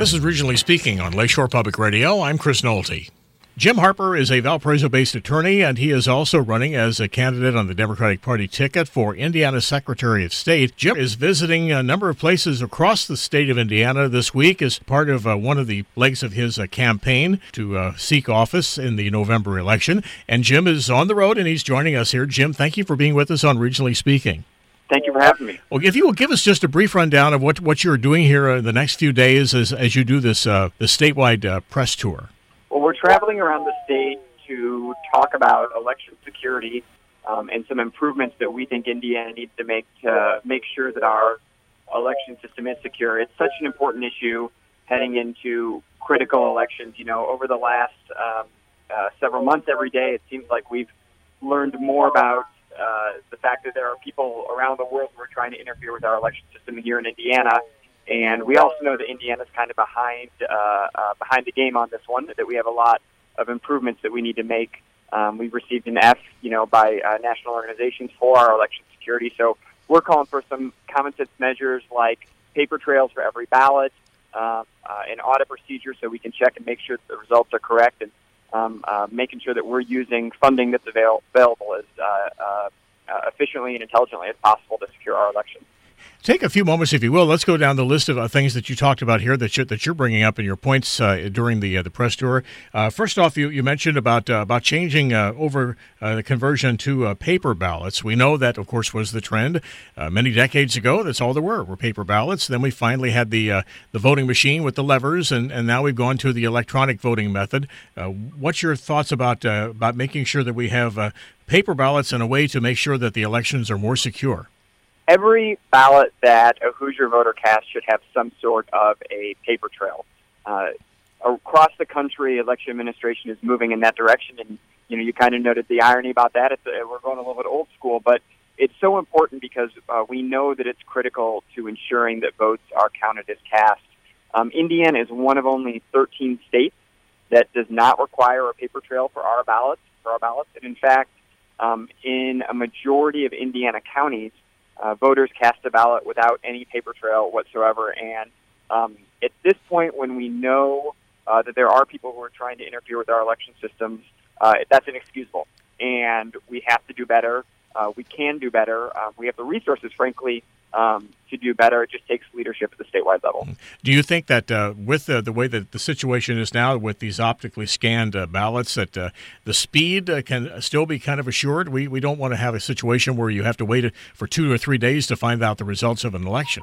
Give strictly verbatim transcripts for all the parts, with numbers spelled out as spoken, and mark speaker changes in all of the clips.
Speaker 1: This is Regionally Speaking on Lakeshore Public Radio. I'm Chris Nolte. Jim Harper is a Valparaiso-based attorney, and he is also running as a candidate on the Democratic Party ticket for Indiana Secretary of State. Jim is visiting a number of places across the state of Indiana this week as part of uh, one of the legs of his uh, campaign to uh, seek office in the November election. And Jim is on the road, and he's joining us here. Jim, thank you for being with us on Regionally Speaking.
Speaker 2: Thank you for having me.
Speaker 1: Well, if you will give us just a brief rundown of what, what you're doing here in the next few days as, as you do this uh, the statewide uh, press tour.
Speaker 2: Well, we're traveling around the state to talk about election security um, and some improvements that we think Indiana needs to make to make sure that our election system is secure. It's such an important issue heading into critical elections. You know, over the last um, uh, several months, every day, it seems like we've learned more about uh, the fact that there are people around the world who are trying to interfere with our election system here in Indiana. And we also know that Indiana's kind of behind uh, uh, behind the game on this one, that we have a lot of improvements that we need to make. Um, we've received an F, you know, by uh, national organizations for our election security. So we're calling for some common sense measures like paper trails for every ballot, uh, uh, an audit procedure so we can check and make sure that the results are correct, and um, uh, making sure that we're using funding that's avail- available as uh, uh, uh, efficiently and intelligently as possible to secure our election.
Speaker 1: Take a few moments, if you will. Let's go down the list of uh, things that you talked about here that you're, that you're bringing up in your points uh, during the uh, the press tour. Uh, first off, you, you mentioned about uh, about changing uh, over uh, the conversion to uh, paper ballots. We know that, of course, was the trend uh, many decades ago. That's all there were, were paper ballots. Then we finally had the uh, the voting machine with the levers, and, and now we've gone to the electronic voting method. Uh, what's your thoughts about uh, about making sure that we have uh, paper ballots in a way to make sure that the elections are more secure?
Speaker 2: Every ballot that a Hoosier voter casts should have some sort of a paper trail. Uh, across the country, election administration is moving in that direction, and you know, you kind of noted the irony about that. It's, uh, we're going a little bit old school, but it's so important because uh, we know that it's critical to ensuring that votes are counted as cast. Um, Indiana is one of only thirteen states that does not require a paper trail for our ballots. For our ballots, and in fact, um, in a majority of Indiana counties, Uh, voters cast a ballot without any paper trail whatsoever. And um, at this point, when we know uh, that there are people who are trying to interfere with our election systems, uh, that's inexcusable. And we have to do better. Uh, we can do better. Uh, we have the resources, frankly, um, to do better. It just takes leadership at the statewide level.
Speaker 1: Do you think that uh, with the, the way that the situation is now with these optically scanned uh, ballots, that uh, the speed uh, can still be kind of assured? We we don't want to have a situation where you have to wait for two or three days to find out the results of an election.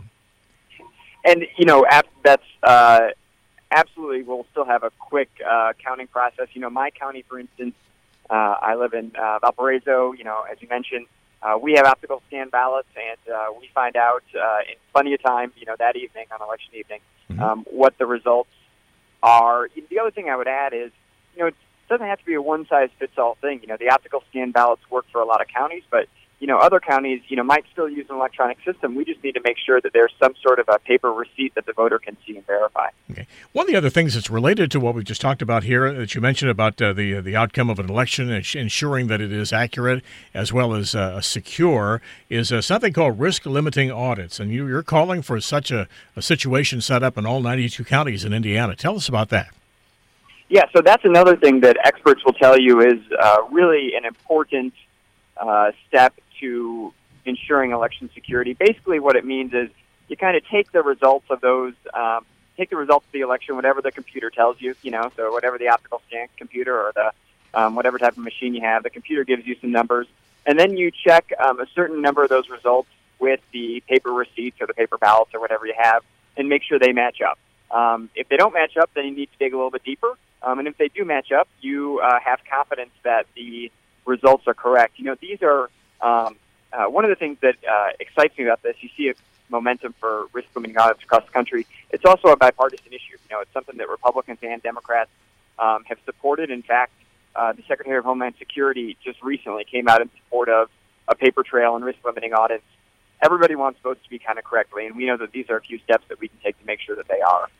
Speaker 2: And, you know, that's uh, absolutely, we'll still have a quick uh, counting process. You know, my county, for instance, uh, I live in uh, Valparaiso, you know, as you mentioned. Uh, we have optical scan ballots, and uh, we find out uh, in plenty of time, you know, that evening, on election evening, mm-hmm. um, what the results are. The other thing I would add is, you know, it doesn't have to be a one-size-fits-all thing. You know, the optical scan ballots work for a lot of counties, but, you know, other counties, you know, might still use an electronic system. We just need to make sure that there's some sort of a paper receipt that the voter can see and verify.
Speaker 1: Okay. One of the other things that's related to what we just talked about here that you mentioned about uh, the the outcome of an election and ensuring that it is accurate as well as uh, secure is uh, something called risk-limiting audits. And you, you're calling for such a, a situation set up in all ninety-two counties in Indiana. Tell us about that.
Speaker 2: Yeah, so that's another thing that experts will tell you is uh, really an important uh, step to ensuring election security. Basically, what it means is you kind of take the results of those, um, take the results of the election, whatever the computer tells you, you know, so whatever the optical scan computer or the um, whatever type of machine you have, the computer gives you some numbers, and then you check um, a certain number of those results with the paper receipts or the paper ballots or whatever you have, and make sure they match up. Um, if they don't match up, then you need to dig a little bit deeper, um, and if they do match up, you uh, have confidence that the results are correct. You know, these are Um, uh, one of the things that uh, excites me about this, you see a momentum for risk-limiting audits across the country. It's also a bipartisan issue. You know, it's something that Republicans and Democrats um, have supported. In fact, uh, the Secretary of Homeland Security just recently came out in support of a paper trail and risk-limiting audits. Everybody wants votes to be counted correctly, and we know that these are a few steps that we can take to make sure that they are.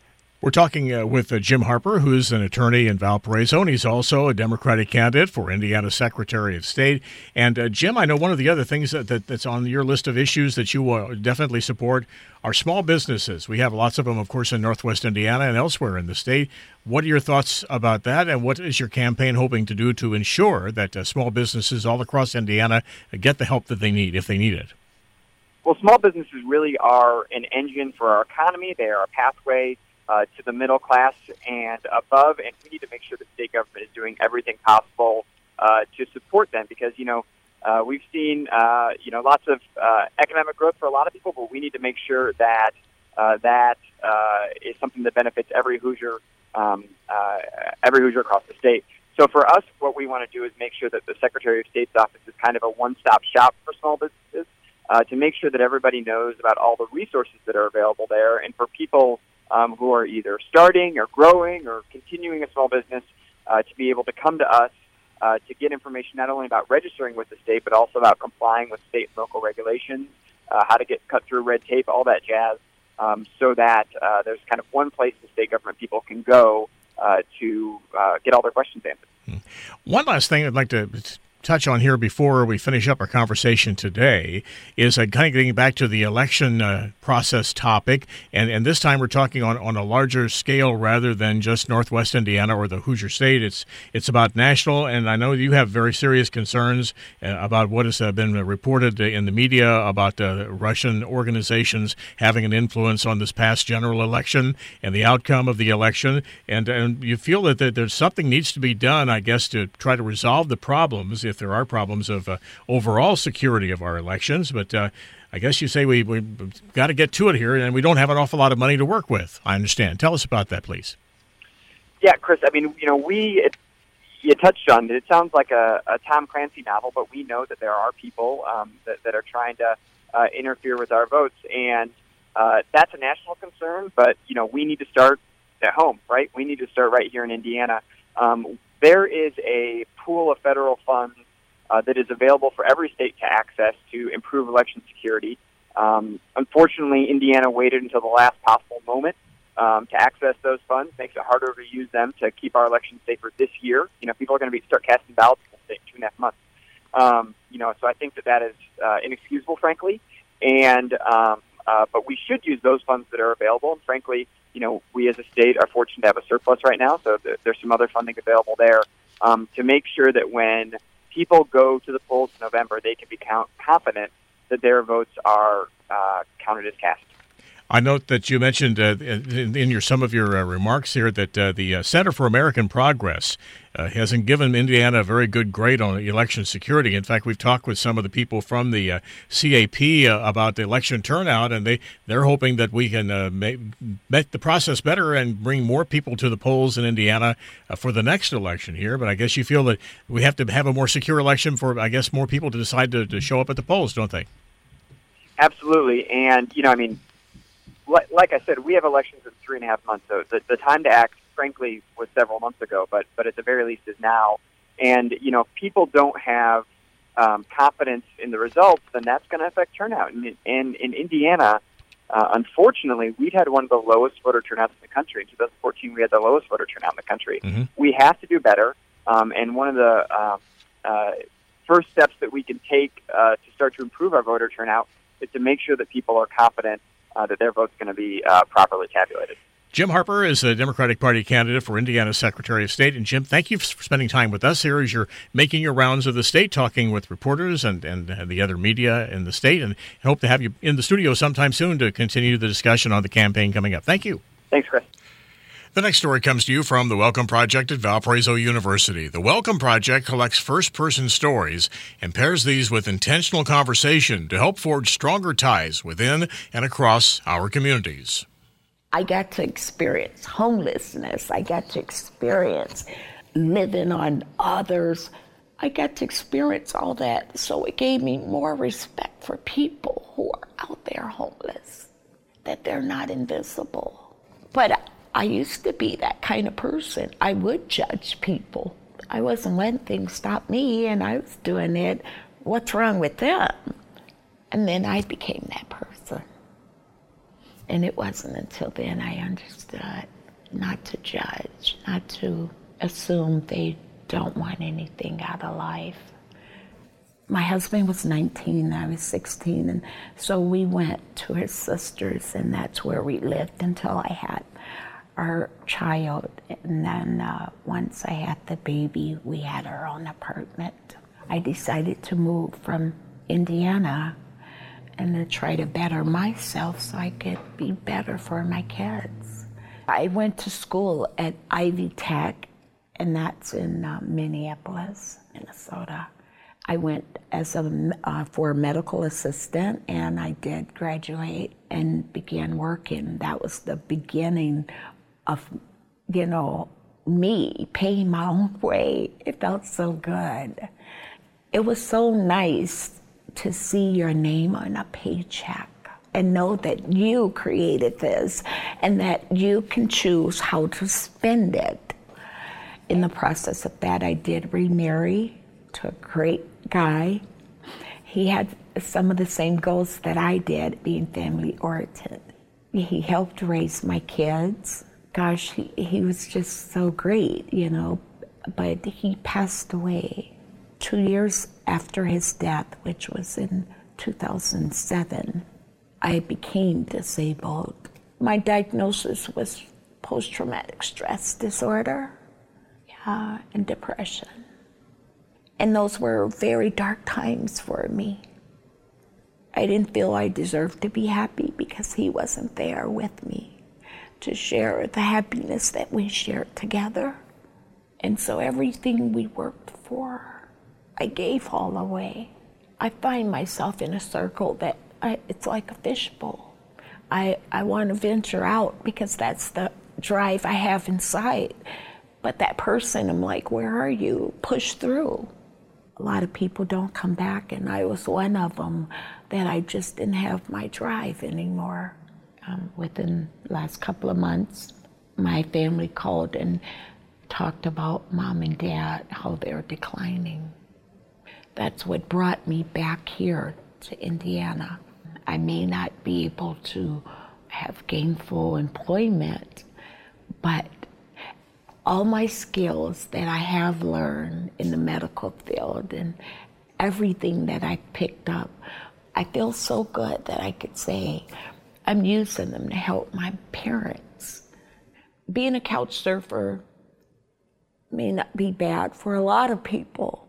Speaker 1: We're talking uh, with uh, Jim Harper, who's an attorney in Valparaiso, and he's also a Democratic candidate for Indiana Secretary of State. And uh, Jim, I know one of the other things that, that that's on your list of issues that you uh, definitely support are small businesses. We have lots of them, of course, in Northwest Indiana and elsewhere in the state. What are your thoughts about that, and what is your campaign hoping to do to ensure that uh, small businesses all across Indiana get the help that they need, if they need it?
Speaker 2: Well, small businesses really are an engine for our economy. They are a pathway Uh, to the middle class and above, and we need to make sure the state government is doing everything possible uh, to support them because, you know, uh, we've seen, uh, you know, lots of uh, economic growth for a lot of people, but we need to make sure that uh, that uh, is something that benefits every Hoosier, um, uh, every Hoosier across the state. So for us, what we want to do is make sure that the Secretary of State's office is kind of a one-stop shop for small businesses uh, to make sure that everybody knows about all the resources that are available there, and for people Um, who are either starting or growing or continuing a small business uh, to be able to come to us uh, to get information not only about registering with the state, but also about complying with state and local regulations, uh, how to get cut through red tape, all that jazz, um, so that uh, there's kind of one place the state government people can go uh, to uh, get all their questions answered.
Speaker 1: One last thing I'd like to touch on here before we finish up our conversation today is uh, kind of getting back to the election uh, process topic, and, and this time we're talking on, on a larger scale rather than just Northwest Indiana or the Hoosier State. It's it's about national, and I know you have very serious concerns uh, about what has uh, been reported in the media about uh, Russian organizations having an influence on this past general election and the outcome of the election, and, and you feel that, that there's something needs to be done, I guess, to try to resolve the problems if there are problems of uh, overall security of our elections. But uh, I guess you say we, we've got to get to it here, and we don't have an awful lot of money to work with, I understand. Tell us about that, please.
Speaker 2: Yeah, Chris, I mean, you know, we, it, you touched on it. It sounds like a, a Tom Clancy novel, but we know that there are people um, that, that are trying to uh, interfere with our votes, and uh, that's a national concern, but, you know, we need to start at home, right? We need to start right here in Indiana. Um, there is a pool of federal funds uh, that is available for every state to access to improve election security. Um, unfortunately, Indiana waited until the last possible moment um, to access those funds. Makes it harder to use them to keep our elections safer this year. You know, people are going to be start casting ballots in the state in two and a half months. Um, you know, so I think that that is uh, inexcusable, frankly. And um, uh, but we should use those funds that are available. And frankly, you know, we as a state are fortunate to have a surplus right now, so th- there's some other funding available there um, to make sure that when people go to the polls in November, they can be count- confident that their votes are uh, counted as cast.
Speaker 1: I note that you mentioned uh, in, in your some of your uh, remarks here that uh, the uh, Center for American Progress uh, hasn't given Indiana a very good grade on election security. In fact, we've talked with some of the people from the uh, C A P uh, about the election turnout, and they, they're hoping that we can uh, make, make the process better and bring more people to the polls in Indiana uh, for the next election here. But I guess you feel that we have to have a more secure election for, I guess, more people to decide to, to show up at the polls, don't they?
Speaker 2: Absolutely. And, you know, I mean, like I said, we have elections in three and a half months, so the, the time to act, frankly, was several months ago, but but at the very least is now. And, you know, if people don't have um, confidence in the results, then that's going to affect turnout. And, and in Indiana, uh, unfortunately, we've had one of the lowest voter turnouts in the country. In two thousand fourteen, we had the lowest voter turnout in the country. Mm-hmm. We have to do better, um, and one of the uh, uh, first steps that we can take uh, to start to improve our voter turnout is to make sure that people are confident Uh, that their vote's going to be uh, properly tabulated.
Speaker 1: Jim Harper is a Democratic Party candidate for Indiana Secretary of State. And, Jim, thank you for spending time with us here as you're making your rounds of the state, talking with reporters and, and the other media in the state. And I hope to have you in the studio sometime soon to continue the discussion on the campaign coming up. Thank you.
Speaker 2: Thanks, Chris.
Speaker 1: The next story comes to you from the Welcome Project at Valparaiso University. The Welcome Project collects first-person stories and pairs these with intentional conversation to help forge stronger ties within and across our communities.
Speaker 3: I got to experience homelessness. I got to experience living on others. I got to experience all that. So it gave me more respect for people who are out there homeless, that they're not invisible. But I used to be that kind of person. I would judge people. I wasn't letting things stop me, and I was doing it. What's wrong with them? And then I became that person. And it wasn't until then I understood not to judge, not to assume they don't want anything out of life. My husband was nineteen, I was sixteen, and so we went to his sister's, and that's where we lived until I had our child. And then uh, once I had the baby, we had our own apartment. I decided to move from Indiana and to try to better myself so I could be better for my kids. I went to school at Ivy Tech, and that's in uh, Minneapolis, Minnesota. I went as a uh, for a medical assistant, and I did graduate and began working. That was the beginning of, you know, me paying my own way. It felt so good. It was so nice to see your name on a paycheck and know that you created this and that you can choose how to spend it. In the process of that, I did remarry to a great guy. He had some of the same goals that I did, being family oriented. He helped raise my kids. Gosh, he, he was just so great, you know, but he passed away two years after his death, which was in two thousand seven. I became disabled. My diagnosis was post-traumatic stress disorder, yeah, and depression. And those were very dark times for me. I didn't feel I deserved to be happy because he wasn't there with me to share the happiness that we shared together. And so everything we worked for, I gave all away. I find myself in a circle that I, it's like a fishbowl. I, I want to venture out because that's the drive I have inside. But that person, I'm like, where are you? Push through. A lot of people don't come back, and I was one of them that I just didn't have my drive anymore. Um, within the last couple of months, my family called and talked about mom and dad, how they're declining. That's what brought me back here to Indiana. I may not be able to have gainful employment, but all my skills that I have learned in the medical field and everything that I picked up, I feel so good that I could say I'm using them to help my parents. Being a couch surfer may not be bad for a lot of people,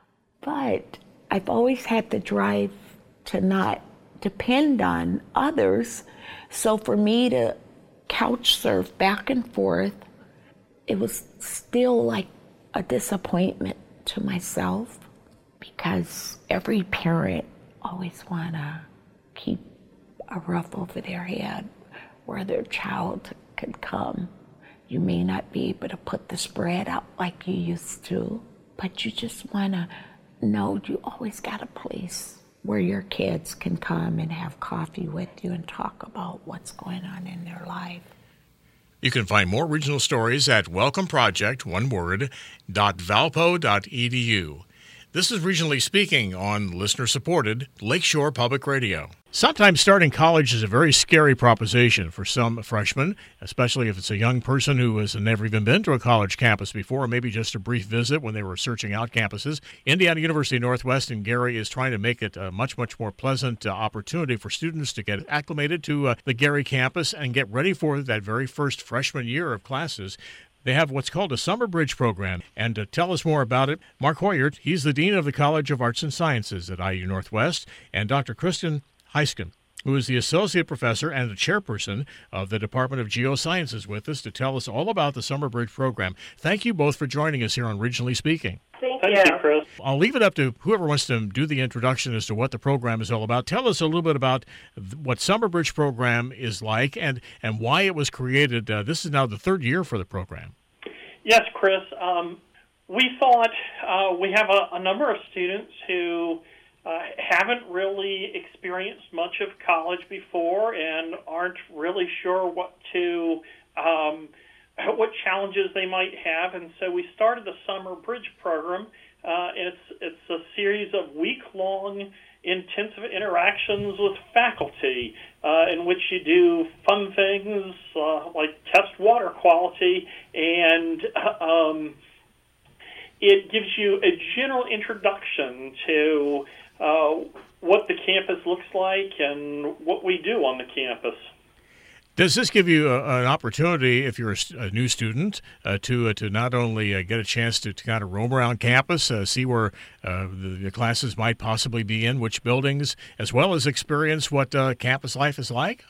Speaker 3: but I've always had the drive to not depend on others. So for me to couch surf back and forth, it was still like a disappointment to myself because every parent always want to keep a roof over their head where their child could come. You may not be able to put the spread out like you used to, but you just want to know you always got a place where your kids can come and have coffee with you and talk about what's going on in their life.
Speaker 1: You can find more regional stories at welcome project, one word, dot valpo dot e d u. This is Regionally Speaking on listener-supported Lakeshore Public Radio. Sometimes starting college is a very scary proposition for some freshmen, especially if it's a young person who has never even been to a college campus before, or maybe just a brief visit when they were searching out campuses. Indiana University Northwest in Gary is trying to make it a much, much more pleasant uh, opportunity for students to get acclimated to uh, the Gary campus and get ready for that very first freshman year of classes. They have what's called a Summer Bridge program. And to tell us more about it, Mark Hoyert, he's the Dean of the College of Arts and Sciences at I U Northwest, and Doctor Kristen Heisken, who is the Associate Professor and the Chairperson of the Department of Geosciences, with us to tell us all about the Summer Bridge program. Thank you both for joining us here on Regionally Speaking.
Speaker 4: Thank you. Thank you, Chris.
Speaker 1: I'll leave it up to whoever wants to do the introduction as to what the program is all about. Tell us a little bit about what Summer Bridge program is like and, and why it was created. Uh, this is now the third year for the program.
Speaker 4: Yes, Chris. Um, we thought uh, we have a, a number of students who uh, haven't really experienced much of college before and aren't really sure what to, um, what challenges they might have. And so we started the Summer Bridge program Uh, it's it's a series of week-long intensive interactions with faculty uh, in which you do fun things uh, like test water quality, and um, it gives you a general introduction to uh, what the campus looks like and what we do on the campus.
Speaker 1: Does this give you a, an opportunity, if you're a, a new student, uh, to uh, to not only uh, get a chance to, to kind of roam around campus, uh, see where uh, the, the classes might possibly be in, which buildings, as well as experience what uh, campus life is like?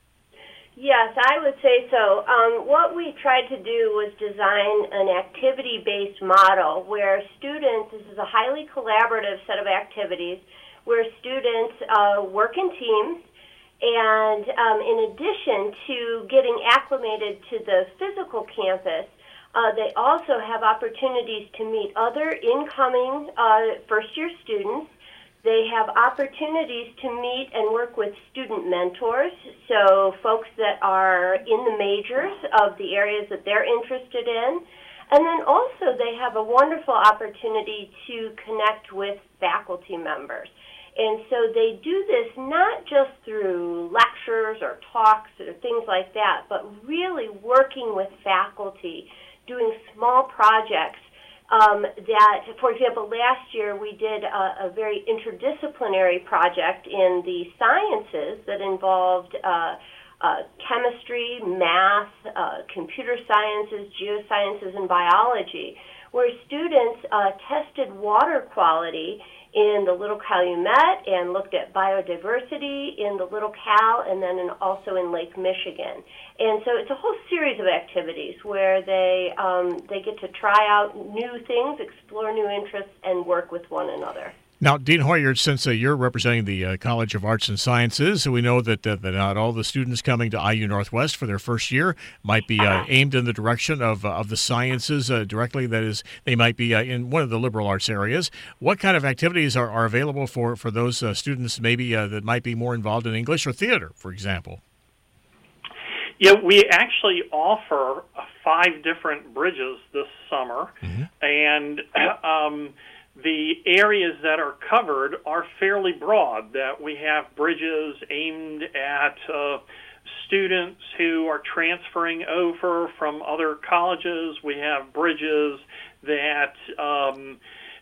Speaker 5: Yes, I would say so. Um, what we tried to do was design an activity-based model where students, this is a highly collaborative set of activities, where students uh, work in teams. And um, in addition to getting acclimated to the physical campus, uh, they also have opportunities to meet other incoming uh, first-year students. They have opportunities to meet and work with student mentors, so folks that are in the majors of the areas that they're interested in. And then also they have a wonderful opportunity to connect with faculty members. And so they do this not just through lectures or talks or things like that, but really working with faculty, doing small projects um, that, for example, last year we did a, a very interdisciplinary project in the sciences that involved uh, uh, chemistry, math, uh, computer sciences, geosciences, and biology, where students uh, tested water quality in the Little Calumet and looked at biodiversity in the Little Cal and then in, also in Lake Michigan. And so it's a whole series of activities where they um, they get to try out new things, explore new interests, and work with one another.
Speaker 1: Now, Dean Hoyard, since uh, you're representing the uh, College of Arts and Sciences, we know that, uh, that not all the students coming to I U Northwest for their first year might be uh, aimed in the direction of uh, of the sciences uh, directly. That is, they might be uh, in one of the liberal arts areas. What kind of activities are, are available for, for those uh, students maybe uh, that might be more involved in English or theater, for example?
Speaker 4: Yeah, we actually offer five different bridges this summer, mm-hmm. and um, the areas that are covered are fairly broad, that we have bridges aimed at uh, students who are transferring over from other colleges. We have bridges that um,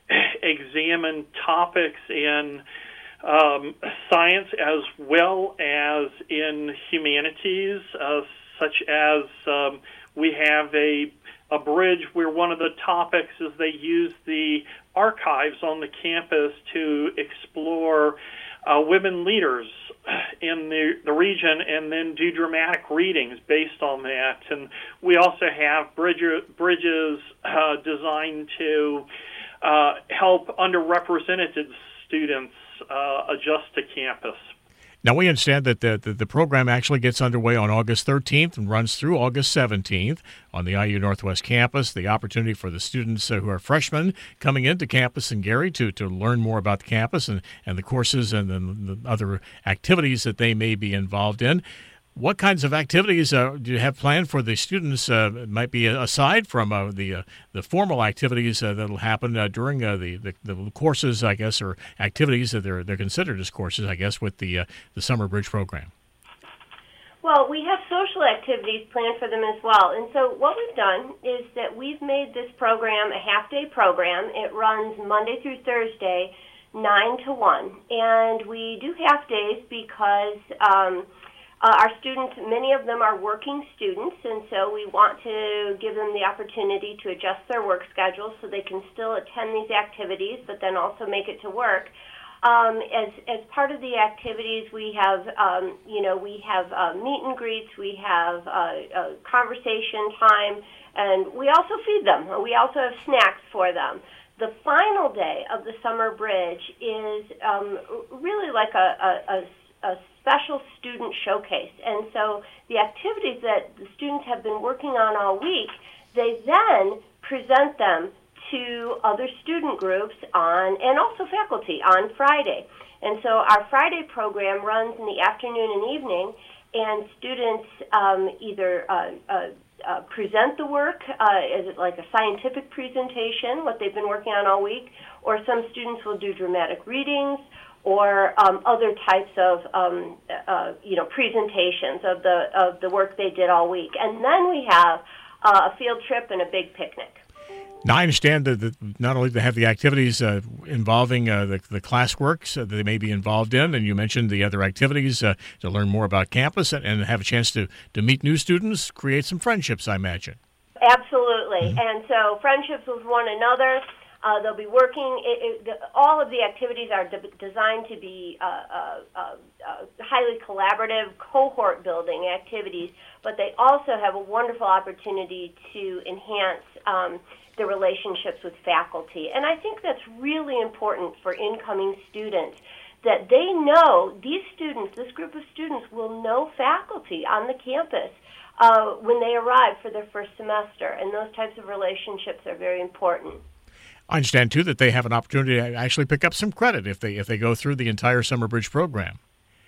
Speaker 4: examine topics in um, science as well as in humanities, uh, such as um, we have a a bridge where one of the topics is they use the archives on the campus to explore uh, women leaders in the, the region and then do dramatic readings based on that. And we also have bridge, bridges uh, designed to uh, help underrepresented students uh, adjust to campus.
Speaker 1: Now, we understand that the, the, the program actually gets underway on August thirteenth and runs through August seventeenth on the I U Northwest campus. The opportunity for the students uh, who are freshmen coming into campus in Gary to, to learn more about the campus and, and the courses and the, the other activities that they may be involved in. What kinds of activities uh, do you have planned for the students? Uh, it might be aside from uh, the uh, the formal activities uh, that will happen uh, during uh, the, the the courses, I guess, or activities that they're they're considered as courses, I guess, with the uh, the Summer Bridge program.
Speaker 5: Well, we have social activities planned for them as well. And so what we've done is that we've made this program a half-day program. It runs Monday through Thursday, nine to one. And we do half days because um, Uh, our students, many of them are working students, and so we want to give them the opportunity to adjust their work schedule so they can still attend these activities, but then also make it to work. Um, as as part of the activities, we have, um, you know, we have uh, meet and greets, we have uh, uh, conversation time, and we also feed them. We also have snacks for them. The final day of the Summer Bridge is um, really like a, a, a, a special student showcase. And so the activities that the students have been working on all week, they then present them to other student groups on, and also faculty on Friday. And so our Friday program runs in the afternoon and evening, and students um, either uh, uh, uh, present the work, uh, is it like a scientific presentation, what they've been working on all week, or some students will do dramatic readings or um, other types of um, uh, you know presentations of the of the work they did all week, and then we have uh, a field trip and a big picnic.
Speaker 1: Now, I understand that, that not only they have the activities uh, involving uh, the, the classwork uh, that they may be involved in, and you mentioned the other activities uh, to learn more about campus and, and have a chance to, to meet new students, create some friendships, I imagine.
Speaker 5: Absolutely.
Speaker 1: Mm-hmm.
Speaker 5: And so friendships with one another. Uh, they'll be working. It, it, the, all of the activities are de- designed to be uh, uh, uh, uh, highly collaborative, cohort building activities, but they also have a wonderful opportunity to enhance um, the relationships with faculty. And I think that's really important for incoming students, that they know these students, this group of students, will know faculty on the campus uh, when they arrive for their first semester, and those types of relationships are very important.
Speaker 1: I understand, too, that they have an opportunity to actually pick up some credit if they if they go through the entire Summer Bridge program.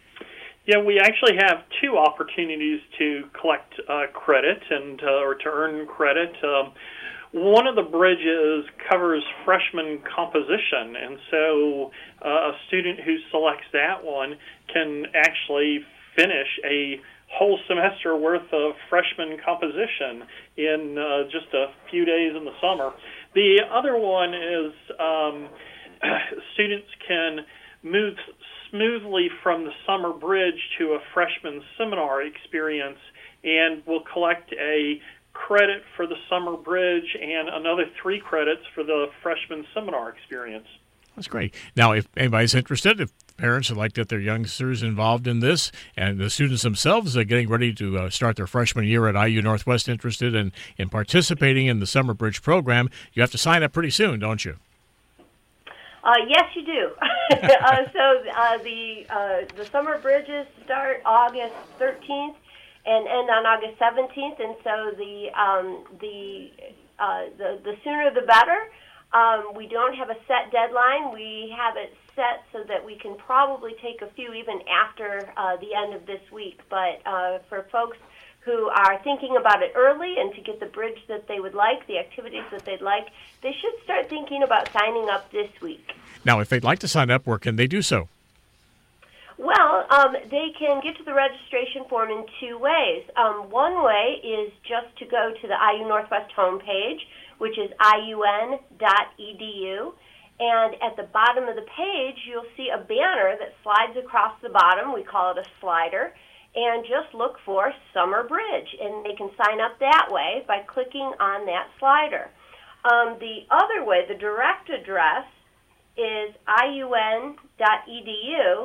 Speaker 4: Yeah, we actually have two opportunities to collect uh, credit and uh, or to earn credit. Um, one of the bridges covers freshman composition, and so uh, a student who selects that one can actually finish a whole semester worth of freshman composition in uh, just a few days in the summer. The other one is um, students can move smoothly from the summer bridge to a freshman seminar experience, and will collect a credit for the summer bridge and another three credits for the freshman seminar experience.
Speaker 1: That's great. Now, if anybody's interested, if parents would like to get their youngsters involved in this, and the students themselves are getting ready to uh, start their freshman year at I U Northwest, interested in, in participating in the Summer Bridge program, you have to sign up pretty soon, don't you?
Speaker 5: Uh, yes, you do. uh, so uh, the uh, the summer bridges start August thirteenth and end on August seventeenth, and so the um, the, uh, the the sooner the better. Um, we don't have a set deadline. We have it set so that we can probably take a few even after uh, the end of this week. But uh, for folks who are thinking about it early and to get the bridge that they would like, the activities that they'd like, they should start thinking about signing up this week.
Speaker 1: Now, if they'd like to sign up, where can they do so?
Speaker 5: Well, um, they can get to the registration form in two ways. Um, one way is just to go to the I U Northwest homepage, which is I U N dot E D U. And at the bottom of the page, you'll see a banner that slides across the bottom. We call it a slider. And just look for Summer Bridge. And they can sign up that way by clicking on that slider. Um, the other way, the direct address, is I U N dot E D U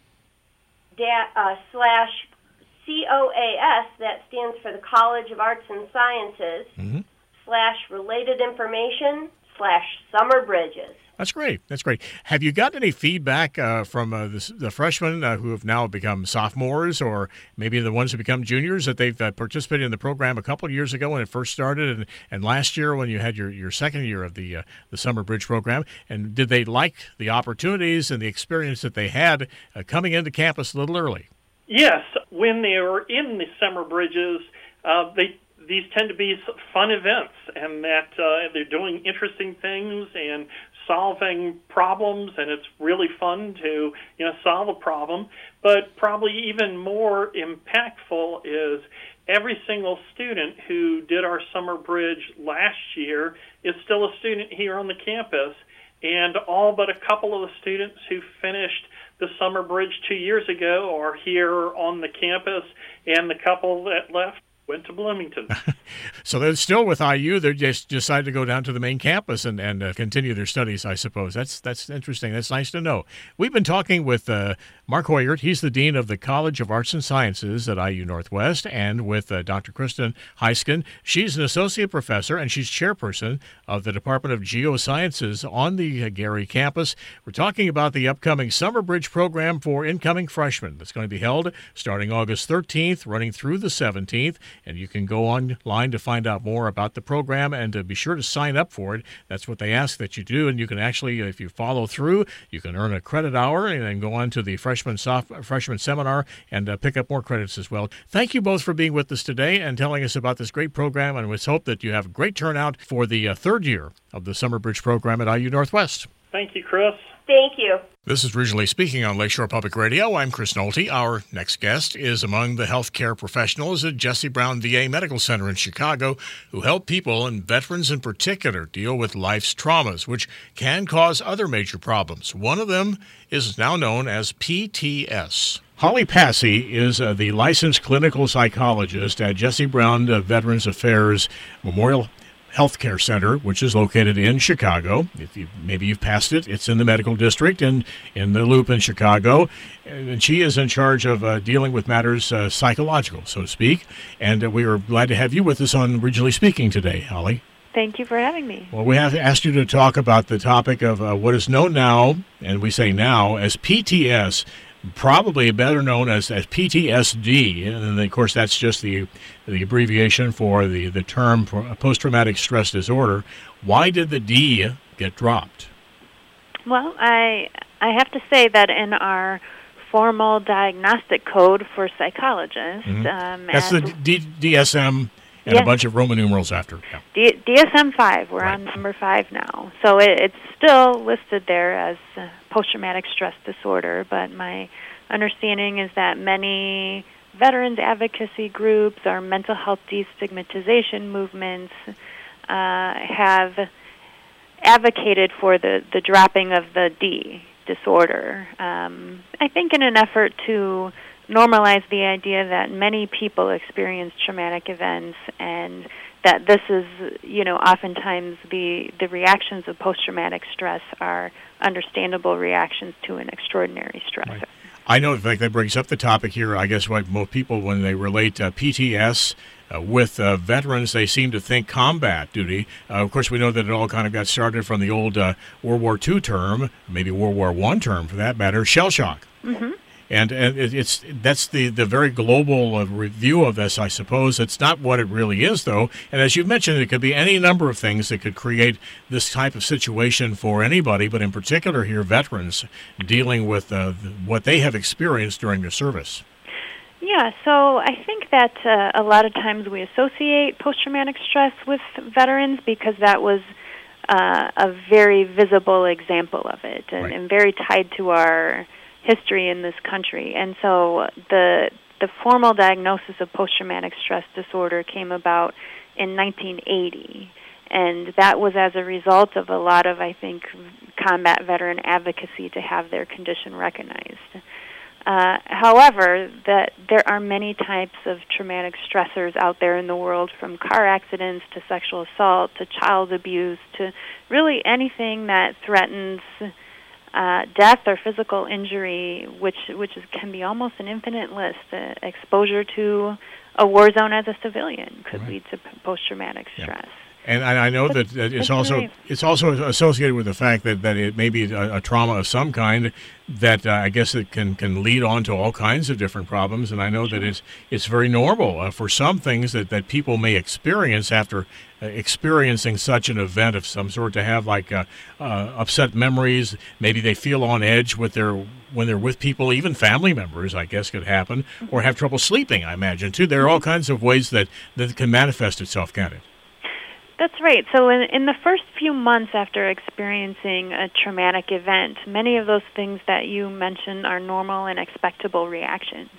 Speaker 5: da- uh, slash C O A S, that stands for the College of Arts and Sciences, mm-hmm. slash related information, slash Summer Bridges.
Speaker 1: That's great. That's great. Have you got any feedback uh, from uh, the, the freshmen uh, who have now become sophomores, or maybe the ones who become juniors, that they've uh, participated in the program a couple of years ago when it first started, and, and last year when you had your, your second year of the uh, the Summer Bridge program? And did they like the opportunities and the experience that they had uh, coming into campus a little early?
Speaker 4: Yes. When they were in the Summer Bridges, uh, they these tend to be fun events, and that uh, they're doing interesting things and solving problems, and it's really fun to, you know, solve a problem. But probably even more impactful is every single student who did our Summer Bridge last year is still a student here on the campus, and all but a couple of the students who finished the Summer Bridge two years ago are here on the campus, and the couple that left went to Bloomington.
Speaker 1: So they're still with I U. They just decided to go down to the main campus and, and uh, continue their studies, I suppose. That's that's interesting. That's nice to know. We've been talking with uh, Mark Hoyert. He's the Dean of the College of Arts and Sciences at I U Northwest, and with uh, Doctor Kristen Heiskin. She's an associate professor, and she's chairperson of the Department of Geosciences on the uh, Gary campus. We're talking about the upcoming Summer Bridge program for incoming freshmen that's going to be held starting August thirteenth, running through the seventeenth. and you can go online to find out more about the program and to be sure to sign up for it. That's what they ask that you do, and you can actually, if you follow through, you can earn a credit hour and then go on to the freshman soft, freshman seminar and uh, pick up more credits as well. Thank you both for being with us today and telling us about this great program, and let's hope that you have a great turnout for the uh, third year of the Summer Bridge program at I U Northwest.
Speaker 4: Thank you, Chris.
Speaker 5: Thank you.
Speaker 1: This is Regionally Speaking on Lakeshore Public Radio. I'm Chris Nolte. Our next guest is among the healthcare professionals at Jesse Brown V A Medical Center in Chicago, who help people, and veterans in particular, deal with life's traumas, which can cause other major problems. One of them is now known as P T S. Holly Passy is uh, the licensed clinical psychologist at Jesse Brown uh, Veterans Affairs Memorial Healthcare Center, which is located in Chicago. If you maybe you've passed it, it's in the medical district and in the Loop in Chicago. And she is in charge of uh, dealing with matters uh, psychological, so to speak. And uh, we are glad to have you with us on Regionally Speaking today, Holly.
Speaker 6: Thank you for having me.
Speaker 1: Well, we have asked you to talk about the topic of uh, what is known now, and we say now, as P T S, probably better known as, as P T S D, and of course that's just the the abbreviation for the, the term for post-traumatic stress disorder. Why did the D get dropped?
Speaker 6: Well, I I have to say that in our formal diagnostic code for psychologists,
Speaker 1: Mm-hmm.
Speaker 6: um,
Speaker 1: that's the D- DSM and
Speaker 6: yes.
Speaker 1: a bunch of Roman numerals after. Yeah.
Speaker 6: D- DSM five, we're
Speaker 1: Right.
Speaker 6: on number five now. So it, it's still listed there as uh, post-traumatic stress disorder, but my understanding is that many veterans advocacy groups or mental health destigmatization movements uh, have advocated for the, the dropping of the D disorder. Um, I think in an effort to normalize the idea that many people experience traumatic events and that this is, you know, oftentimes the, the reactions of post-traumatic stress are understandable reactions to an extraordinary stressor.
Speaker 1: Right. I know, in fact, that brings up the topic here. I guess what most people, when they relate uh, P T S uh, with uh, veterans, they seem to think combat duty. Uh, of course, we know that it all kind of got started from the old uh, World War Two term, maybe World War One term for that matter, shell shock.
Speaker 6: Mm-hmm.
Speaker 1: And, and it, it's that's the, the very global uh, review of this, I suppose. It's not what it really is, though. And as you mentioned, it could be any number of things that could create this type of situation for anybody, but in particular here, veterans dealing with uh, what they have experienced during their service.
Speaker 6: Yeah, so I think that uh, a lot of times we associate post-traumatic stress with veterans because that was uh, a very visible example of it and,
Speaker 1: Right.
Speaker 6: and very tied to our history in this country. And so the the formal diagnosis of post-traumatic stress disorder came about in nineteen eighty. And that was as a result of a lot of, I think, combat veteran advocacy to have their condition recognized. Uh, however, that there are many types of traumatic stressors out there in the world, from car accidents to sexual assault to child abuse to really anything that threatens Uh, death or physical injury, which which is, can be almost an infinite list. Uh, exposure to a war zone as a civilian could
Speaker 1: Right.
Speaker 6: lead to p- post-traumatic stress.
Speaker 1: Yeah. And I I know that that it's
Speaker 6: That's
Speaker 1: also
Speaker 6: right.
Speaker 1: it's also associated with the fact that, that it may be a, a trauma of some kind that uh, I guess it can, can lead on to all kinds of different problems. And I know that it's it's very normal uh, for some things that, that people may experience after uh, experiencing such an event of some sort to have like uh, uh, upset memories. Maybe they feel on edge with their when they're with people, even family members, I guess could happen, or have trouble sleeping, I imagine, too. There are all kinds of ways that, that can manifest itself, can't it?
Speaker 6: That's right. So in, in the first few months after experiencing a traumatic event, many of those things that you mentioned are normal and expectable reactions.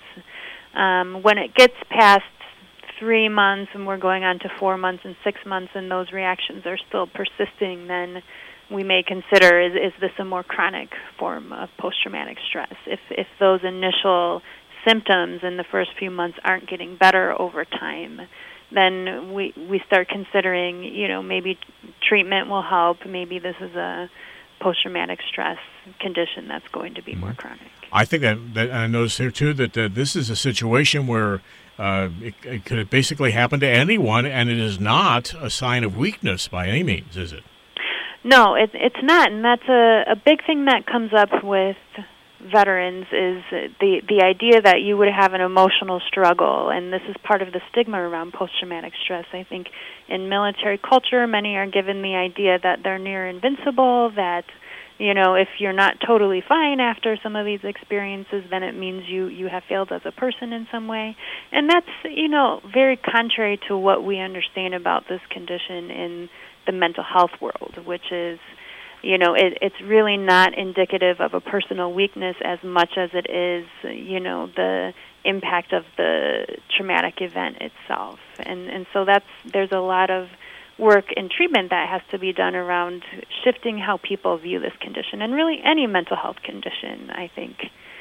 Speaker 6: Um, when it gets past three months and we're going on to four months and six months and those reactions are still persisting, then we may consider, is, is this a more chronic form of post-traumatic stress? If, if those initial symptoms in the first few months aren't getting better over time, then we we start considering, you know, maybe treatment will help. Maybe this is a post-traumatic stress condition that's going to be mm-hmm. more chronic.
Speaker 1: I think that, that I noticed here, too, that uh, this is a situation where uh, it, it could basically happen to anyone, and it is not a sign of weakness by any means, is it?
Speaker 6: No, it, it's not, and that's a, a big thing that comes up with veterans is the the idea that you would have an emotional struggle, and this is part of the stigma around post-traumatic stress. I think in military culture, many are given the idea that they're near invincible, that, you know, if you're not totally fine after some of these experiences, then it means you, you have failed as a person in some way. And that's, you know, very contrary to what we understand about this condition in the mental health world, which is, you know, it, it's really not indicative of a personal weakness as much as it is, you know, the impact of the traumatic event itself. And and so that's there's a lot of work and treatment that has to be done around shifting how people view this condition, and really any mental health condition, I think.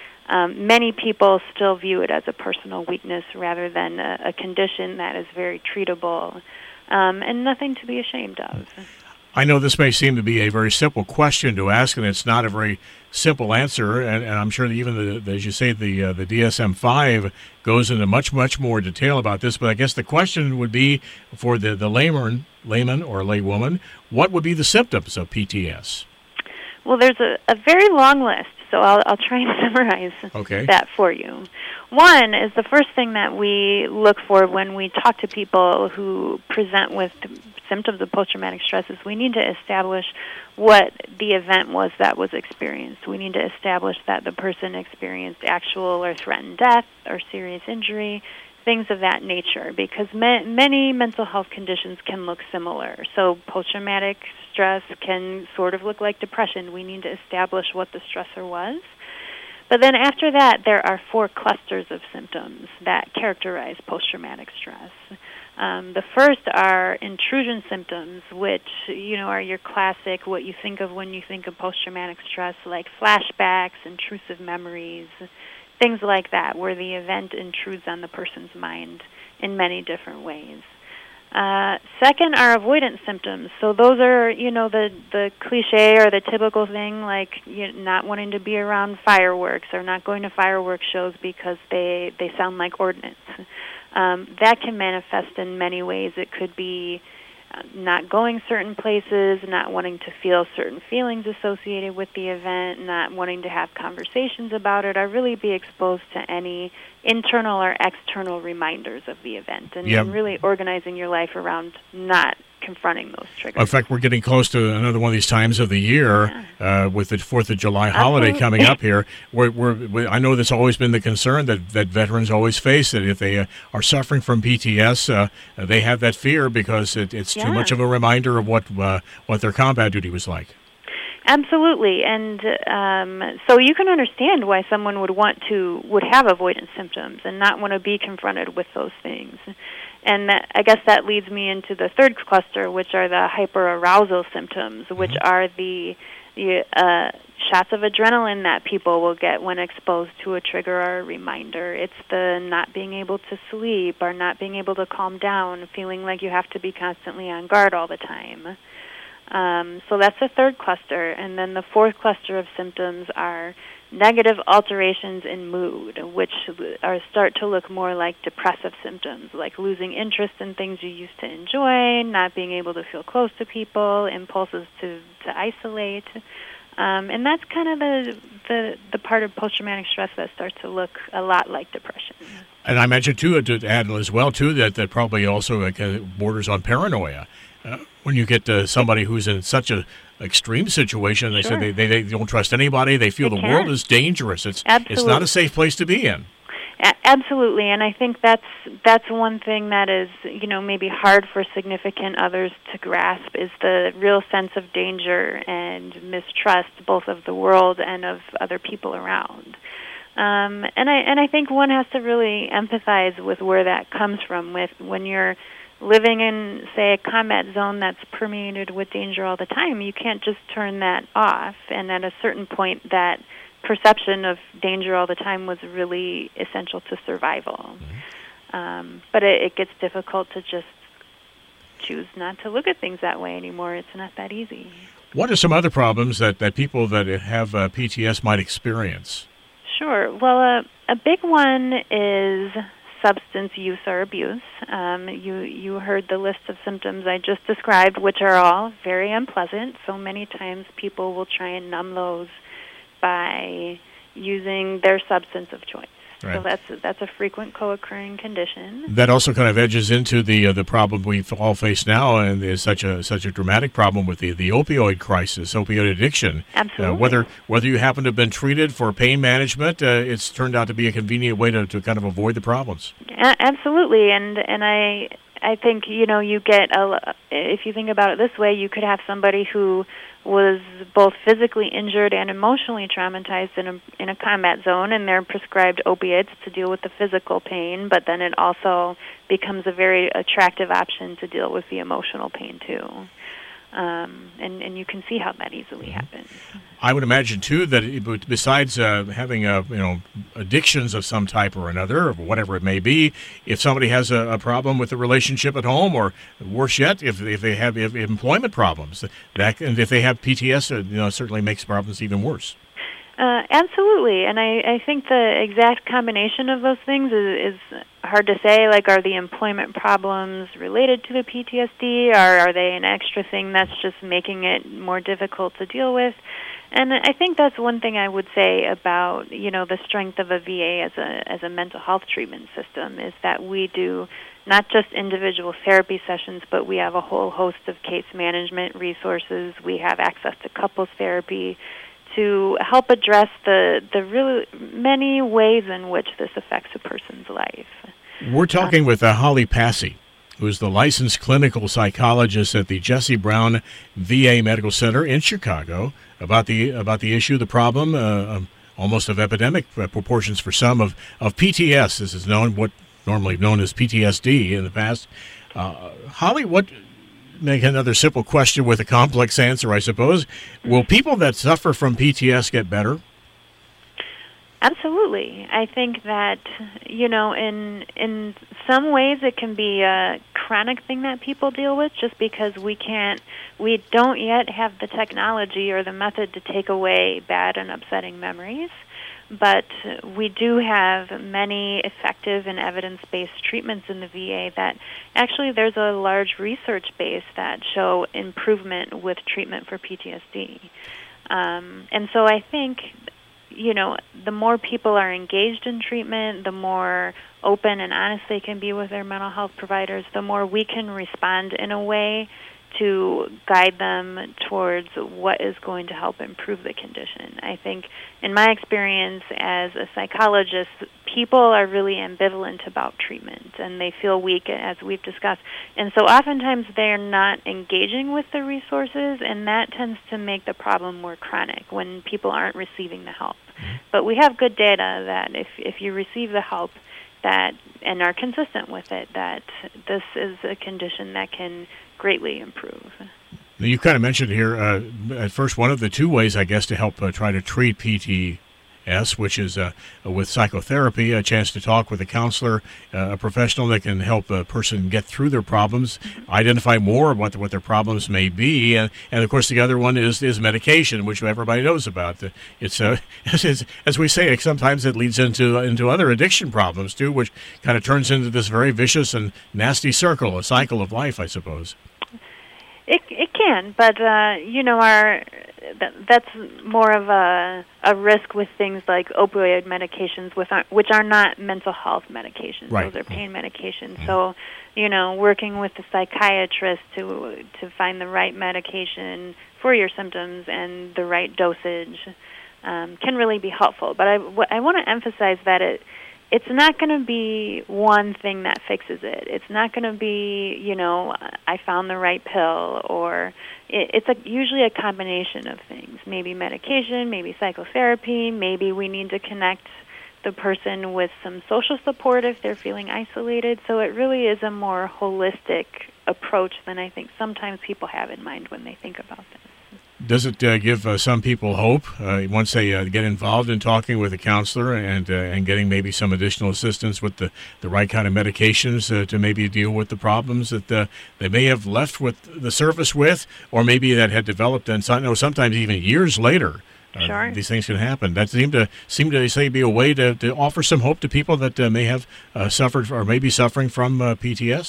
Speaker 6: Um, many people still view it as a personal weakness rather than a, a condition that is very treatable, um, and nothing to be ashamed of.
Speaker 1: I know this may seem to be a very simple question to ask, and it's not a very simple answer, and, and I'm sure that even, the, the, as you say, the uh, the D S M five goes into much, much more detail about this, but I guess the question would be for the, the layman, layman or laywoman, what would be the symptoms of P T S?
Speaker 6: Well, there's a, a very long list, so I'll, I'll try and summarize
Speaker 1: okay.
Speaker 6: that for you. One is the first thing that we look for when we talk to people who present with symptoms of post-traumatic stress is we need to establish what the event was that was experienced. We need to establish that the person experienced actual or threatened death or serious injury, things of that nature, because ma- many mental health conditions can look similar. So post-traumatic stress can sort of look like depression. We need to establish what the stressor was. But then after that, there are four clusters of symptoms that characterize post-traumatic stress. Um, the first are intrusion symptoms, which, you know, are your classic, what you think of when you think of post-traumatic stress, like flashbacks, intrusive memories, things like that, where the event intrudes on the person's mind in many different ways. Uh, second are avoidance symptoms. So those are, you know, the, the cliche or the typical thing, like you know, not wanting to be around fireworks or not going to fireworks shows because they, they sound like ordnance. Um, that can manifest in many ways. It could be uh, not going certain places, not wanting to feel certain feelings associated with the event, not wanting to have conversations about it, or really be exposed to any internal or external reminders of the event, and,
Speaker 1: yep.
Speaker 6: and really organizing your life around not confronting those triggers.
Speaker 1: In fact, we're getting close to another one of these times of the year yeah. uh, with the Fourth of July holiday
Speaker 6: Absolutely.
Speaker 1: coming up here. We're, we're, I know that's always been the concern that, that veterans always face, that if they uh, are suffering from P T S, uh, they have that fear because it, it's yeah. too much of a reminder of what uh, what their combat duty was like.
Speaker 6: Absolutely, and um, so you can understand why someone would want to would have avoidance symptoms and not want to be confronted with those things. And that, I guess that leads me into the third cluster, which are the hyperarousal symptoms, which mm-hmm. are the, the uh, shots of adrenaline that people will get when exposed to a trigger or a reminder. It's the not being able to sleep or not being able to calm down, feeling like you have to be constantly on guard all the time. Um, so that's the third cluster. And then the fourth cluster of symptoms are negative alterations in mood, which are start to look more like depressive symptoms, like losing interest in things you used to enjoy, not being able to feel close to people, impulses to, to isolate. Um, and that's kind of the, the the part of post-traumatic stress that starts to look a lot like depression.
Speaker 1: And I mentioned, too, to add as well, too, that, that probably also uh, borders on paranoia. Uh, when you get uh, somebody who's in such a extreme situation, they
Speaker 6: sure.
Speaker 1: say they, they, they don't trust anybody, they feel
Speaker 6: they
Speaker 1: the
Speaker 6: can.
Speaker 1: world is dangerous. It's
Speaker 6: Absolutely.
Speaker 1: It's not a safe place to be in.
Speaker 6: A- absolutely, and I think that's that's one thing that is, you know, maybe hard for significant others to grasp is the real sense of danger and mistrust, both of the world and of other people around. Um, and I and I think one has to really empathize with where that comes from. With when you're living in, say, a combat zone that's permeated with danger all the time, you can't just turn that off. And at a certain point, that perception of danger all the time was really essential to survival. Mm-hmm. Um, but it, it gets difficult to just choose not to look at things that way anymore. It's not that easy.
Speaker 1: What are some other problems that, that people that have uh, P T S might experience?
Speaker 6: Sure. Well, uh, a big one is substance use or abuse. Um, you you heard the list of symptoms I just described, which are all very unpleasant. So many times people will try and numb those by using their substance of choice.
Speaker 1: Right.
Speaker 6: So that's that's a frequent co-occurring condition.
Speaker 1: That also kind of edges into the uh, the problem we all face now, and is such a such a dramatic problem with the, the opioid crisis, opioid addiction.
Speaker 6: Absolutely.
Speaker 1: Uh, whether whether you happen to have been treated for pain management, uh, it's turned out to be a convenient way to, to kind of avoid the problems.
Speaker 6: A- absolutely, and and I I think you know you get a if you think about it this way, you could have somebody who was both physically injured and emotionally traumatized in a in a combat zone, and they're prescribed opiates to deal with the physical pain, but then it also becomes a very attractive option to deal with the emotional pain too. Um, and, and you can see how that easily happens.
Speaker 1: I would imagine too that it, besides uh, having a, you know addictions of some type or another, or whatever it may be, if somebody has a, a problem with a relationship at home, or worse yet, if if they have if employment problems, that and if they have P T S, you know, it certainly makes problems even worse.
Speaker 6: Uh, absolutely, and I, I think the exact combination of those things is, is hard to say. Like, are the employment problems related to the P T S D, or are they an extra thing that's just making it more difficult to deal with? And I think that's one thing I would say about, you know, the strength of a V A as a as a mental health treatment system is that we do not just individual therapy sessions, but we have a whole host of case management resources. We have access to couples therapy to help address the the really many ways in which this affects a person's life.
Speaker 1: We're talking with uh, Holly Passy, who's the licensed clinical psychologist at the Jesse Brown V A Medical Center in Chicago, about the about the issue, the problem, uh, almost of epidemic proportions for some of, of P T S. This is known what normally known as P T S D in the past. Uh, Holly, what? Make another simple question with a complex answer, I suppose. Will people that suffer from P T S get better?
Speaker 6: Absolutely. I think that, you know, in in some ways it can be a chronic thing that people deal with just because we can't, we don't yet have the technology or the method to take away bad and upsetting memories. But we do have many effective and evidence-based treatments in the V A that actually there's a large research base that show improvement with treatment for P T S D. Um, and so I think, you know, the more people are engaged in treatment, the more open and honest they can be with their mental health providers, the more we can respond in a way to guide them towards what is going to help improve the condition. I think, in my experience as a psychologist, people are really ambivalent about treatment, and they feel weak, as we've discussed. And so oftentimes they're not engaging with the resources, and that tends to make the problem more chronic when people aren't receiving the help. But we have good data that if, if you receive the help that and are consistent with it, that this is a condition that can greatly improve.
Speaker 1: You kind of mentioned here, uh, at first, one of the two ways, I guess, to help uh, try to treat P T S, which is uh, with psychotherapy, a chance to talk with a counselor, uh, a professional that can help a person get through their problems, identify more what what their problems may be, and, and of course the other one is is medication, which everybody knows about. It's uh, as, as we say, sometimes it leads into into other addiction problems too, which kind of turns into this very vicious and nasty circle, a cycle of life, I suppose.
Speaker 6: It it can, but uh, you know, our that, that's more of a a risk with things like opioid medications, with our, which are not mental health medications;
Speaker 1: right.
Speaker 6: Those are pain medications. Mm-hmm. So, you know, working with the psychiatrist to to find the right medication for your symptoms and the right dosage um, can really be helpful. But I w- I want to emphasize that it. It's not going to be one thing that fixes it. It's not going to be, you know, I found the right pill, or it, it's a, usually a combination of things. Maybe medication, maybe psychotherapy, maybe we need to connect the person with some social support if they're feeling isolated. So it really is a more holistic approach than I think sometimes people have in mind when they think about this.
Speaker 1: Does it uh, give uh, some people hope uh, once they uh, get involved in talking with a counselor and uh, and getting maybe some additional assistance with the, the right kind of medications uh, to maybe deal with the problems that uh, they may have left with the surface with, or maybe that had developed, and some, you know, sometimes even years later, uh,
Speaker 6: sure.
Speaker 1: these things can happen. That seemed to seem to say be a way to, to offer some hope to people that uh, may have uh, suffered or may be suffering from uh, P T S.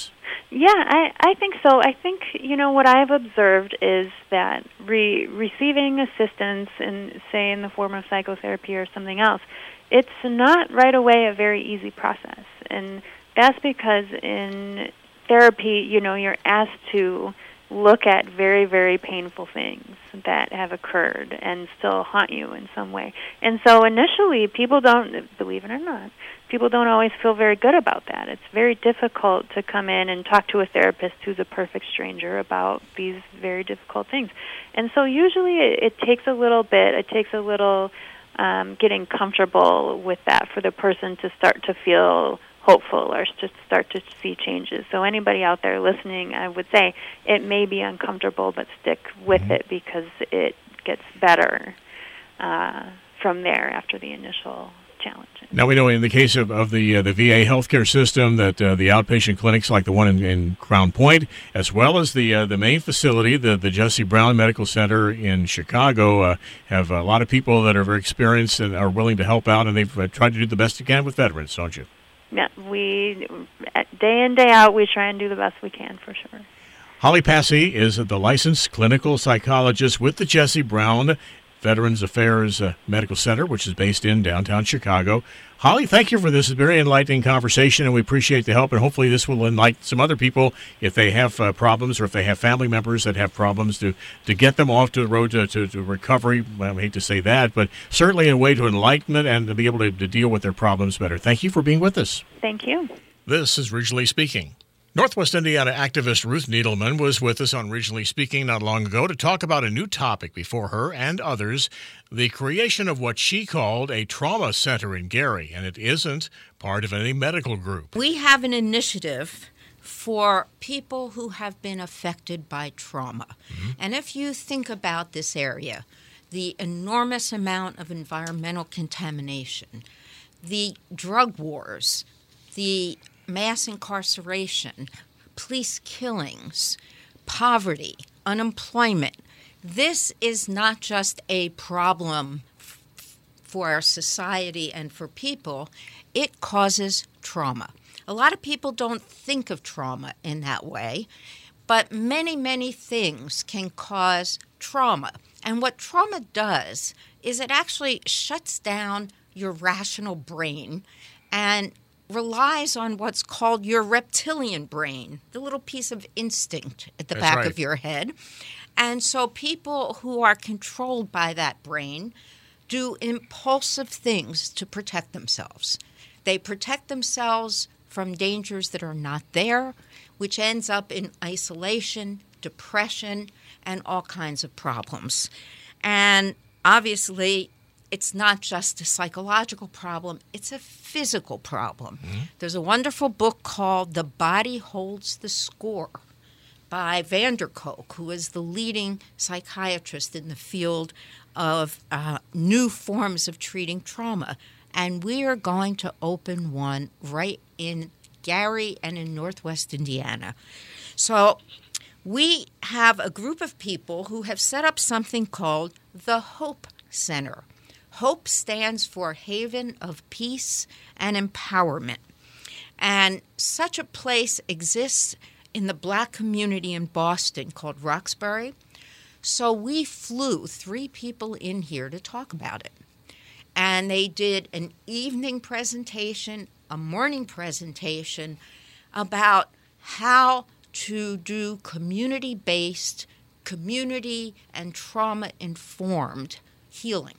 Speaker 6: Yeah, I, I think so. I think, you know, what I've observed is that re- receiving assistance, in, say, in the form of psychotherapy or something else, it's not right away a very easy process. And that's because in therapy, you know, you're asked to look at very, very painful things that have occurred and still haunt you in some way. And so initially, people don't, believe it or not, people don't always feel very good about that. It's very difficult to come in and talk to a therapist who's a perfect stranger about these very difficult things. And so usually it, it takes a little bit, it takes a little um, getting comfortable with that for the person to start to feel hopeful or to start to see changes. So anybody out there listening, I would say it may be uncomfortable, but stick with mm-hmm. it because it gets better uh, from there after the initial challenge.
Speaker 1: Now, we know in the case of, of the uh, the V A healthcare system that uh, the outpatient clinics like the one in, in Crown Point, as well as the uh, the main facility, the, the Jesse Brown Medical Center in Chicago, uh, have a lot of people that are very experienced and are willing to help out, and they've uh, tried to do the best you can with veterans, don't you?
Speaker 6: Yeah, we, day in, day out, we try and do the best we can, for sure.
Speaker 1: Holly Passy is the licensed clinical psychologist with the Jesse Brown Veterans Affairs uh, Medical Center, which is based in downtown Chicago. Holly, thank you for this very enlightening conversation, and we appreciate the help, and hopefully this will enlighten some other people if they have uh, problems or if they have family members that have problems to, to get them off to the road to, to, to recovery. Well, I hate to say that, but certainly a way to enlightenment and to be able to, to deal with their problems better. Thank you for being with us.
Speaker 6: Thank you.
Speaker 1: This is Regionally Speaking. Northwest Indiana activist Ruth Needleman was with us on Regionally Speaking not long ago to talk about a new topic before her and others, the creation of what she called a trauma center in Gary, and it isn't part of any medical group.
Speaker 7: We have an initiative for people who have been affected by trauma. Mm-hmm. And if you think about this area, the enormous amount of environmental contamination, the drug wars, the mass incarceration, police killings, poverty, unemployment. This is not just a problem f- for our society and for people. It causes trauma. A lot of people don't think of trauma in that way, but many, many things can cause trauma. And what trauma does is it actually shuts down your rational brain and relies on what's called your reptilian brain, the little piece of instinct at the
Speaker 1: That's
Speaker 7: back
Speaker 1: right.
Speaker 7: of your head. And so people who are controlled by that brain do impulsive things to protect themselves. They protect themselves from dangers that are not there, which ends up in isolation, depression, and all kinds of problems. And obviously, it's not just a psychological problem, it's a physical problem. Mm-hmm. There's a wonderful book called The Body Holds the Score by Van der Kolk, who is the leading psychiatrist in the field of uh, new forms of treating trauma. And we are going to open one right in Gary and in Northwest Indiana. So we have a group of people who have set up something called the Hope Center. HOPE stands for Haven of Peace and Empowerment. And such a place exists in the black community in Boston called Roxbury. So we flew three people in here to talk about it. And they did an evening presentation, a morning presentation about how to do community-based, community and trauma-informed healing.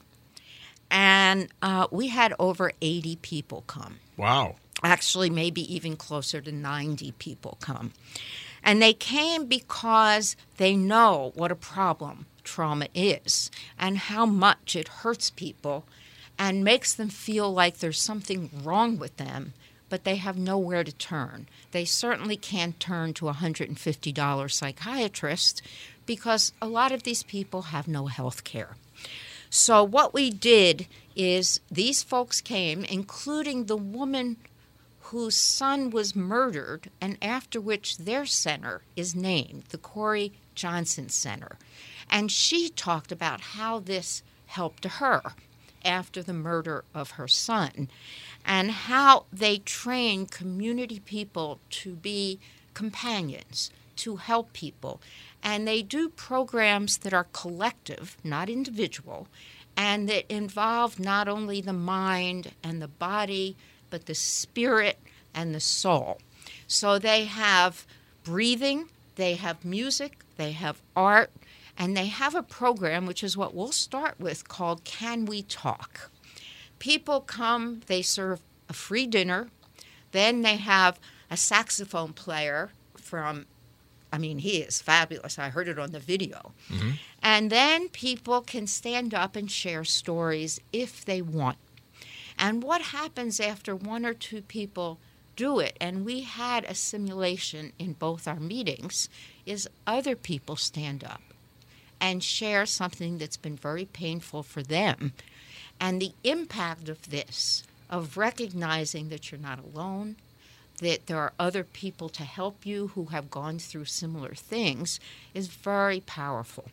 Speaker 7: And uh, we had over eighty people come.
Speaker 1: Wow.
Speaker 7: Actually, maybe even closer to ninety people come. And they came because they know what a problem trauma is and how much it hurts people and makes them feel like there's something wrong with them, but they have nowhere to turn. They certainly can't turn to a one hundred fifty dollars psychiatrist because a lot of these people have no health care. So what we did is these folks came, including the woman whose son was murdered and after which their center is named, the Corey Johnson Center. And she talked about how this helped her after the murder of her son and how they train community people to be companions to help people. And they do programs that are collective, not individual, and that involve not only the mind and the body, but the spirit and the soul. So they have breathing, they have music, they have art, and they have a program, which is what we'll start with, called Can We Talk? People come, they serve a free dinner, then they have a saxophone player from, I mean, he is fabulous. I heard it on the video. Mm-hmm. And then people can stand up and share stories if they want. And what happens after one or two people do it, and we had a simulation in both our meetings, is other people stand up and share something that's been very painful for them. And the impact of this, of recognizing that you're not alone, that there are other people to help you who have gone through similar things, is very powerful.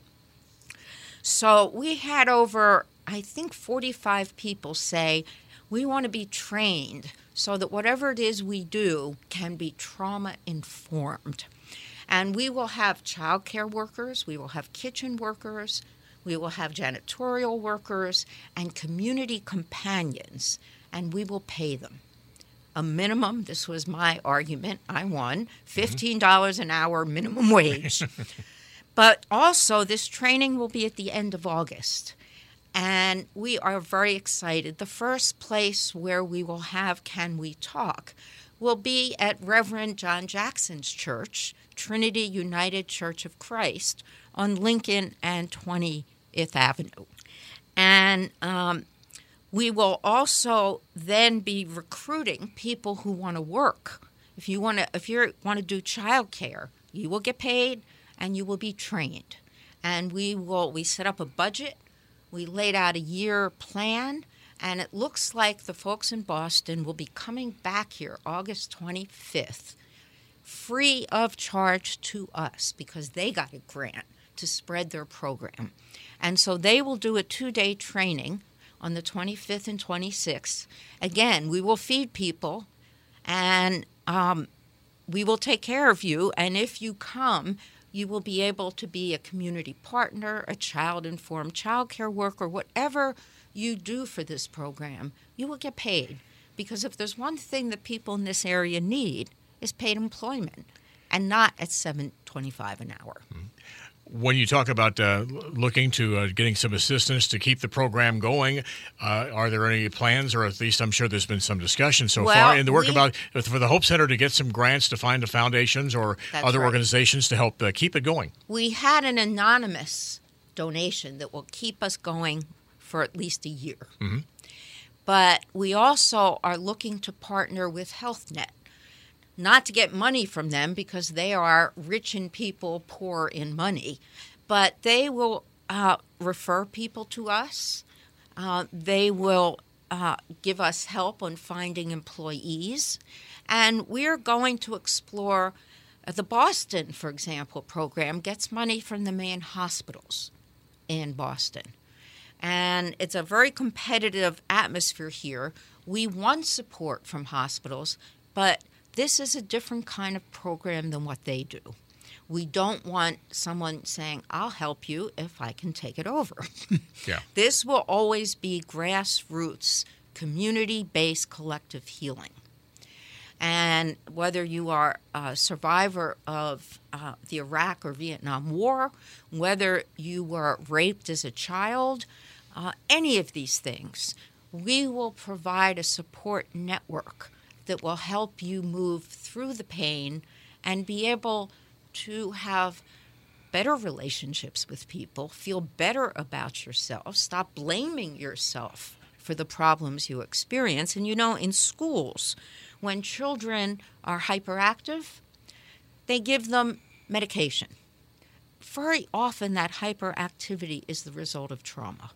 Speaker 7: So we had over, I think, forty-five people say, we want to be trained so that whatever it is we do can be trauma-informed. And we will have child care workers, we will have kitchen workers, we will have janitorial workers, and community companions, and we will pay them. A minimum, this was my argument, I won, fifteen dollars an hour minimum wage. But also, this training will be at the end of August. And we are very excited. The first place where we will have Can We Talk will be at Reverend John Jackson's church, Trinity United Church of Christ, on Lincoln and twentieth Avenue. And um, we will also then be recruiting people who want to work. If you want to, if you want to do childcare, you will get paid and you will be trained. And we will we set up a budget. We laid out a year plan, and it looks like the folks in Boston will be coming back here August twenty-fifth, free of charge to us because they got a grant to spread their program. And so they will do a two-day training on the twenty-fifth and twenty-sixth. Again, we will feed people, and um, we will take care of you. And if you come, you will be able to be a community partner, a child-informed child care worker, whatever you do for this program, you will get paid. Because if there's one thing that people in this area need, is paid employment, and not at seven twenty-five an hour. Mm-hmm.
Speaker 1: When you talk about uh, looking to uh, getting some assistance to keep the program going, uh, are there any plans, or at least I'm sure there's been some discussion so
Speaker 7: well,
Speaker 1: far in the work
Speaker 7: we,
Speaker 1: about for the Hope Center to get some grants to find the foundations or other
Speaker 7: right.
Speaker 1: organizations to help uh, keep it going?
Speaker 7: We had an anonymous donation that will keep us going for at least a year. Mm-hmm. But we also are looking to partner with HealthNet. Not to get money from them because they are rich in people, poor in money, but they will uh, refer people to us. Uh, they will uh, give us help on finding employees. And we're going to explore uh, the Boston, for example, program gets money from the main hospitals in Boston. And it's a very competitive atmosphere here. We want support from hospitals, but this is a different kind of program than what they do. We don't want someone saying, I'll help you if I can take it over.
Speaker 1: Yeah.
Speaker 7: This will always be grassroots, community-based collective healing. And whether you are a survivor of uh, the Iraq or Vietnam War, whether you were raped as a child, uh, any of these things, we will provide a support network that will help you move through the pain and be able to have better relationships with people, feel better about yourself, stop blaming yourself for the problems you experience. And you know, in schools, when children are hyperactive, they give them medication. Very often that hyperactivity is the result of trauma.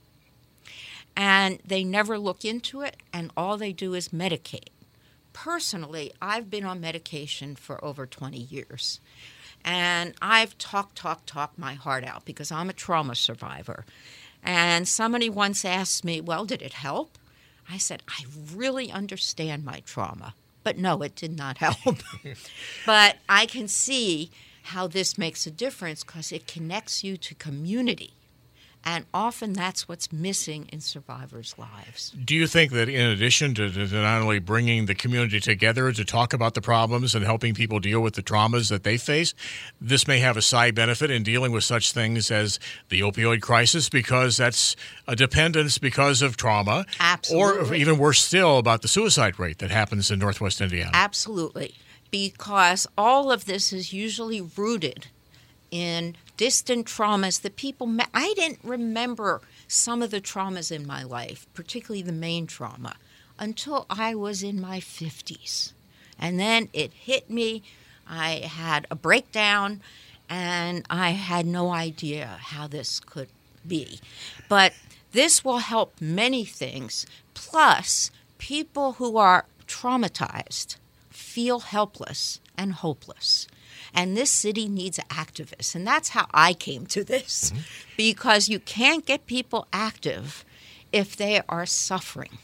Speaker 7: And they never look into it, and all they do is medicate. Personally, I've been on medication for over twenty years, and I've talked, talked, talked my heart out because I'm a trauma survivor. And somebody once asked me, well, did it help? I said, I really understand my trauma. But no, it did not help. But I can see how this makes a difference because it connects you to community. And often that's what's missing in survivors' lives.
Speaker 1: Do you think that in addition to, to not only bringing the community together to talk about the problems and helping people deal with the traumas that they face, this may have a side benefit in dealing with such things as the opioid crisis, because that's a dependence because of trauma?
Speaker 7: Absolutely.
Speaker 1: Or even worse still, about the suicide rate that happens in Northwest Indiana?
Speaker 7: Absolutely. Because all of this is usually rooted in distant traumas that people – I didn't remember some of the traumas in my life, particularly the main trauma, until I was in my fifties. And then it hit me. I had a breakdown, and I had no idea how this could be. But this will help many things. Plus, people who are traumatized feel helpless and hopeless. And this city needs activists. And that's how I came to this, mm-hmm. because you can't get people active if they are suffering.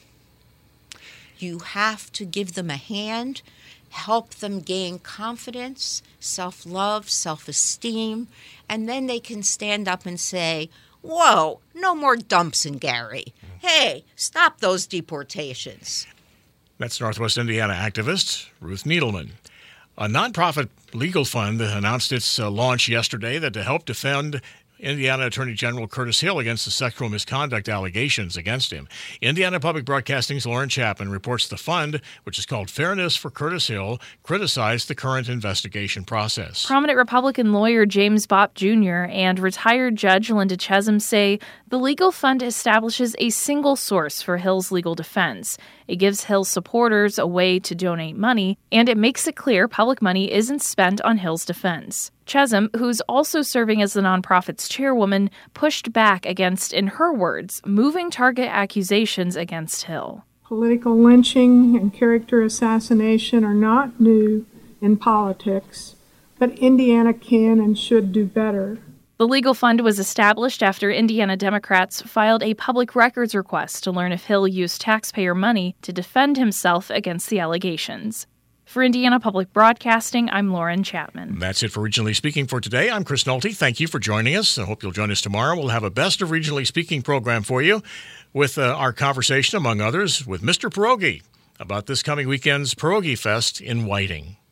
Speaker 7: You have to give them a hand, help them gain confidence, self-love, self-esteem, and then they can stand up and say, whoa, no more dumps in Gary. Hey, stop those deportations.
Speaker 1: That's Northwest Indiana activist Ruth Needleman. A nonprofit legal fund announced its uh, launch yesterday that to help defend Indiana Attorney General Curtis Hill against the sexual misconduct allegations against him. Indiana Public Broadcasting's Lauren Chapman reports the fund, which is called Fairness for Curtis Hill, criticized the current investigation process.
Speaker 8: Prominent Republican lawyer James Bopp Junior and retired Judge Linda Chesum say the legal fund establishes a single source for Hill's legal defense. It gives Hill supporters a way to donate money, and it makes it clear public money isn't spent on Hill's defense. Chesum, who's also serving as the nonprofit's chairwoman, pushed back against, in her words, moving target accusations against Hill.
Speaker 9: Political lynching and character assassination are not new in politics, but Indiana can and should do better.
Speaker 8: The legal fund was established after Indiana Democrats filed a public records request to learn if Hill used taxpayer money to defend himself against the allegations. For Indiana Public Broadcasting, I'm Lauren Chapman.
Speaker 1: That's it for Regionally Speaking for today. I'm Chris Nolte. Thank you for joining us. I hope you'll join us tomorrow. We'll have a Best of Regionally Speaking program for you with uh, our conversation, among others, with Mister Pierogi about this coming weekend's Pierogi Fest in Whiting.